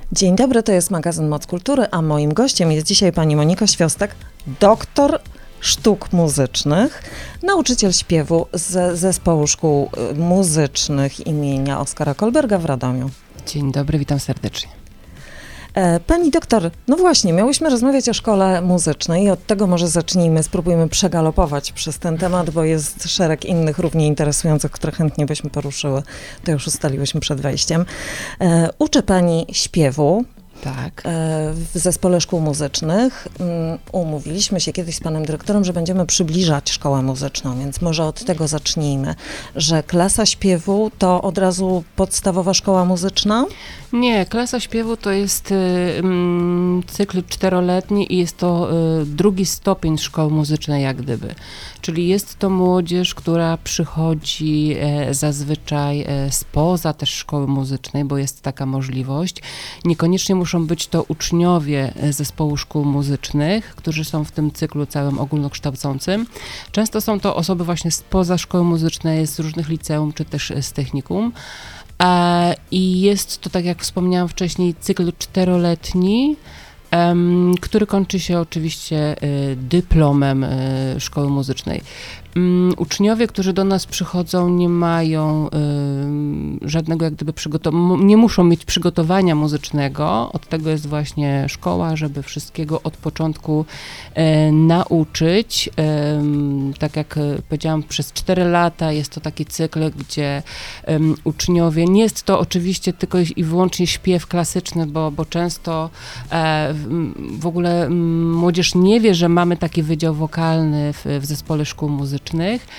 Dzień dobry, to jest magazyn Moc Kultury, a moim gościem jest dzisiaj pani Monika Świąstek, doktor sztuk muzycznych, nauczyciel śpiewu z Zespołu Szkół Muzycznych imienia Oskara Kolberga w Radomiu. Dzień dobry, witam serdecznie. Pani doktor, no właśnie, miałyśmy rozmawiać o szkole muzycznej i od tego może zacznijmy, spróbujmy przegalopować przez ten temat, bo jest szereg innych równie interesujących, które chętnie byśmy poruszyły. To już ustaliłyśmy przed wejściem. Uczy pani śpiewu. Tak. W Zespole Szkół Muzycznych. Umówiliśmy się kiedyś z panem dyrektorem, że będziemy przybliżać szkołę muzyczną, więc może od tego zacznijmy, że klasa śpiewu to od razu podstawowa szkoła muzyczna? Nie, klasa śpiewu to jest cykl 4-letni i jest to drugi stopień szkoły muzycznej jak gdyby. Czyli jest to młodzież, która przychodzi zazwyczaj spoza też szkoły muzycznej, bo jest taka możliwość. Niekoniecznie muszą być to uczniowie Zespołu Szkół Muzycznych, którzy są w tym cyklu całym ogólnokształcącym. Często są to osoby właśnie spoza szkoły muzycznej, z różnych liceum czy też z technikum. I jest to, tak jak wspomniałam wcześniej, cykl 4-letni, który kończy się oczywiście dyplomem szkoły muzycznej. Uczniowie, którzy do nas przychodzą, nie mają żadnego jak gdyby nie muszą mieć przygotowania muzycznego. Od tego jest właśnie szkoła, żeby wszystkiego od początku nauczyć. Tak jak powiedziałam, przez 4 lata jest to taki cykl, gdzie uczniowie, nie jest to oczywiście tylko i wyłącznie śpiew klasyczny, bo często w ogóle młodzież nie wie, że mamy taki wydział wokalny w Zespole Szkół Muzycznych,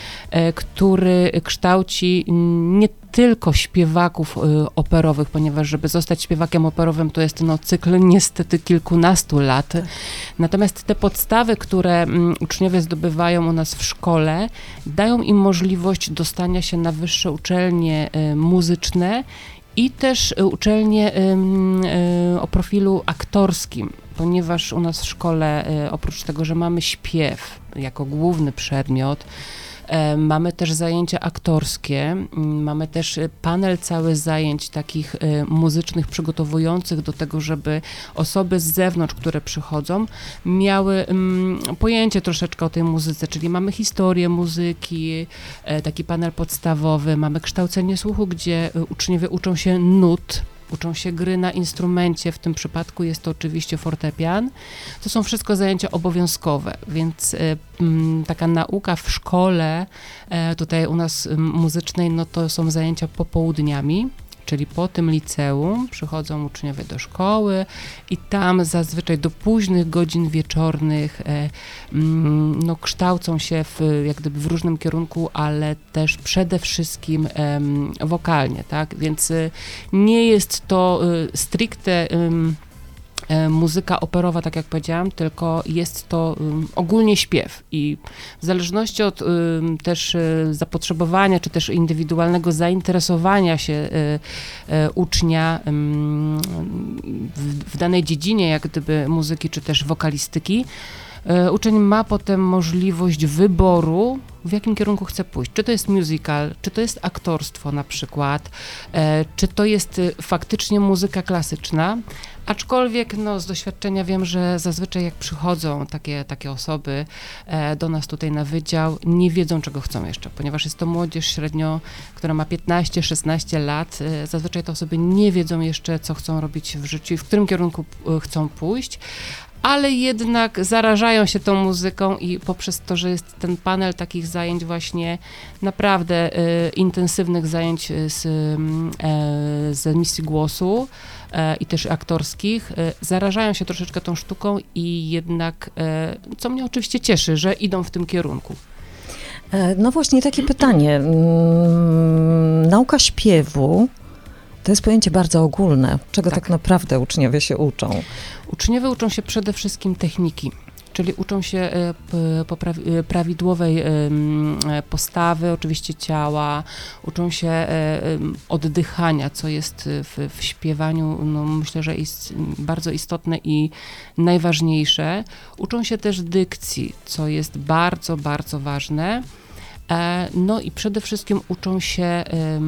który kształci nie tylko śpiewaków operowych, ponieważ żeby zostać śpiewakiem operowym, to jest cykl niestety kilkunastu lat. Natomiast te podstawy, które uczniowie zdobywają u nas w szkole, dają im możliwość dostania się na wyższe uczelnie muzyczne i też uczelnie o profilu aktorskim, ponieważ u nas w szkole oprócz tego, że mamy śpiew jako główny przedmiot, mamy też zajęcia aktorskie, mamy też panel cały zajęć takich muzycznych przygotowujących do tego, żeby osoby z zewnątrz, które przychodzą, miały pojęcie troszeczkę o tej muzyce, czyli mamy historię muzyki, taki panel podstawowy, mamy kształcenie słuchu, gdzie uczniowie uczą się nut, uczą się gry na instrumencie, w tym przypadku jest to oczywiście fortepian. To są wszystko zajęcia obowiązkowe, więc taka nauka w szkole, tutaj u nas muzycznej, no to są zajęcia popołudniami, czyli po tym liceum przychodzą uczniowie do szkoły i tam zazwyczaj do późnych godzin wieczornych no, kształcą się jak gdyby w różnym kierunku, ale też przede wszystkim wokalnie, tak? Więc nie jest to stricte muzyka operowa, tak jak powiedziałam, tylko jest to ogólnie śpiew i w zależności od też zapotrzebowania, czy też indywidualnego zainteresowania się ucznia w danej dziedzinie, jak gdyby muzyki, czy też wokalistyki, uczeń ma potem możliwość wyboru, w jakim kierunku chce pójść. Czy to jest musical, czy to jest aktorstwo na przykład, czy to jest faktycznie muzyka klasyczna, aczkolwiek no, z doświadczenia wiem, że zazwyczaj jak przychodzą takie osoby do nas tutaj na wydział, nie wiedzą, czego chcą jeszcze, ponieważ jest to młodzież średnio, która ma 15-16 lat, zazwyczaj te osoby nie wiedzą jeszcze, co chcą robić w życiu i w którym kierunku chcą pójść, ale jednak zarażają się tą muzyką i poprzez to, że jest ten panel takich zajęć właśnie naprawdę intensywnych zajęć z emisji głosu i też aktorskich, zarażają się troszeczkę tą sztuką i jednak, co mnie oczywiście cieszy, że idą w tym kierunku. No właśnie takie pytanie. Nauka śpiewu to jest pojęcie bardzo ogólne. Czego tak naprawdę uczniowie się uczą? Uczniowie uczą się przede wszystkim techniki, czyli uczą się prawidłowej postawy, oczywiście ciała, uczą się oddychania, co jest w śpiewaniu, no myślę, że jest bardzo istotne i najważniejsze. Uczą się też dykcji, co jest bardzo, bardzo ważne. No i przede wszystkim uczą się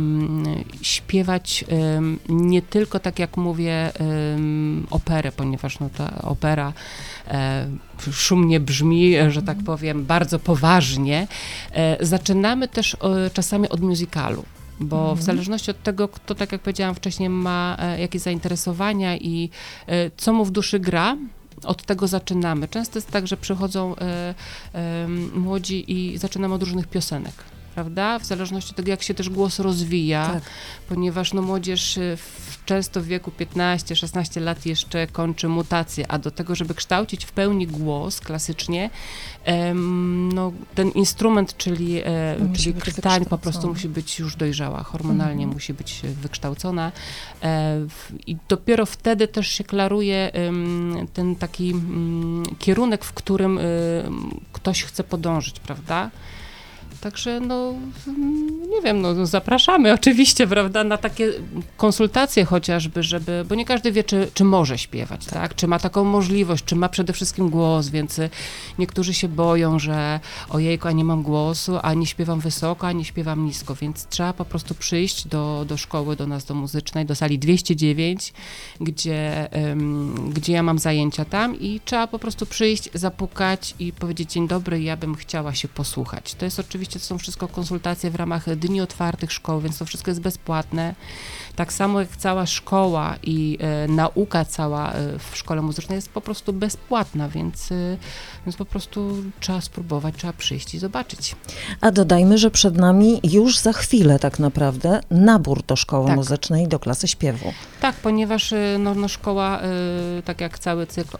śpiewać nie tylko, tak jak mówię, operę, ponieważ no, ta opera szumnie brzmi, że tak powiem, bardzo poważnie. Zaczynamy też czasami od musicalu. Bo w zależności od tego, kto, tak jak powiedziałam wcześniej, ma jakieś zainteresowania i co mu w duszy gra, od tego zaczynamy. Często jest tak, że przychodzą młodzi i zaczynamy od różnych piosenek, prawda? W zależności od tego, jak się też głos rozwija, tak. Ponieważ no, młodzież często w wieku 15-16 lat jeszcze kończy mutację, a do tego, żeby kształcić w pełni głos klasycznie, no, ten instrument, czyli krtań po prostu musi być już dojrzała, hormonalnie musi być wykształcona i dopiero wtedy też się klaruje ten taki kierunek, w którym ktoś chce podążyć, prawda? Także, no, nie wiem, no, zapraszamy oczywiście, prawda, na takie konsultacje chociażby, bo nie każdy wie, czy może śpiewać, tak? Czy ma taką możliwość, czy ma przede wszystkim głos, więc niektórzy się boją, że ojejku, a nie mam głosu, ani śpiewam wysoko, ani śpiewam nisko, więc trzeba po prostu przyjść do szkoły, do nas, do muzycznej, do sali 209, gdzie ja mam zajęcia tam i trzeba po prostu przyjść, zapukać i powiedzieć: dzień dobry, ja bym chciała się posłuchać. To jest oczywiście, to są wszystko konsultacje w ramach dni otwartych szkoł, więc to wszystko jest bezpłatne. Tak samo jak cała szkoła i nauka cała w szkole muzycznej jest po prostu bezpłatna, więc po prostu trzeba spróbować, trzeba przyjść i zobaczyć. A dodajmy, że przed nami już za chwilę tak naprawdę nabór do szkoły muzycznej, do klasy śpiewu. Tak, ponieważ no, szkoła, tak jak cały cykl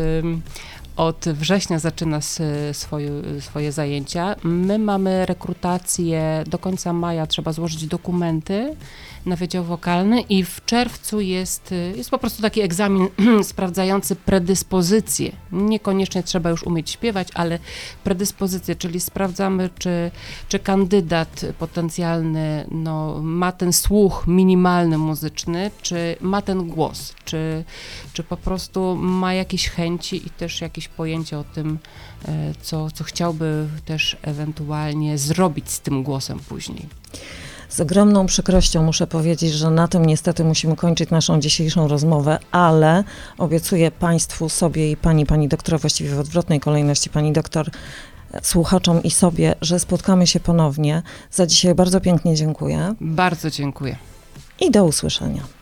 od września zaczyna swoje zajęcia. My mamy rekrutację do końca maja, trzeba złożyć dokumenty na wydział wokalny i w czerwcu jest po prostu taki egzamin sprawdzający predyspozycje. Niekoniecznie trzeba już umieć śpiewać, ale predyspozycje, czyli sprawdzamy, czy kandydat potencjalny no, ma ten słuch minimalny muzyczny, czy ma ten głos, czy po prostu ma jakieś chęci i też jakieś pojęcie o tym, co chciałby też ewentualnie zrobić z tym głosem później. Z ogromną przykrością muszę powiedzieć, że na tym niestety musimy kończyć naszą dzisiejszą rozmowę, ale obiecuję Państwu, sobie i pani doktor, właściwie w odwrotnej kolejności, pani doktor, słuchaczom i sobie, że spotkamy się ponownie. Za dzisiaj bardzo pięknie dziękuję. Bardzo dziękuję. I do usłyszenia.